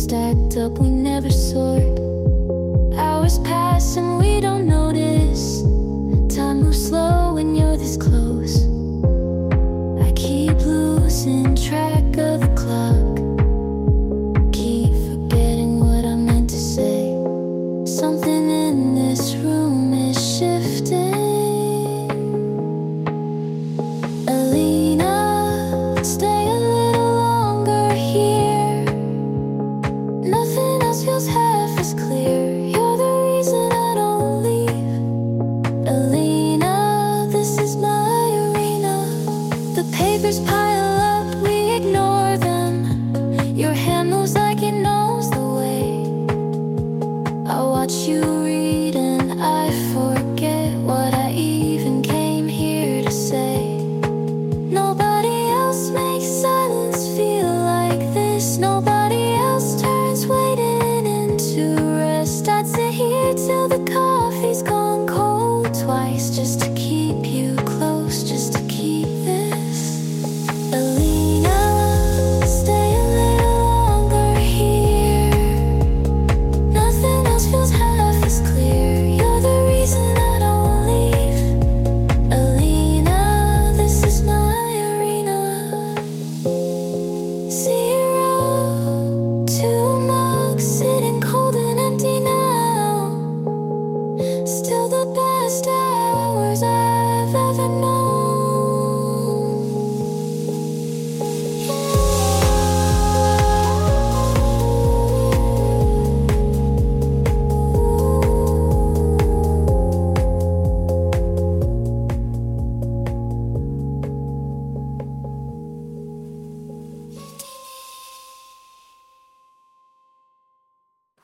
stacked up, we never sort. Hours pass and we don't notice. Time moves slow when you're this close. I keep losing track of the clock. Keep forgetting what I meant to say. Something in this room is shifting. Alina, stay a little longer here. Nothing else feels half as clear.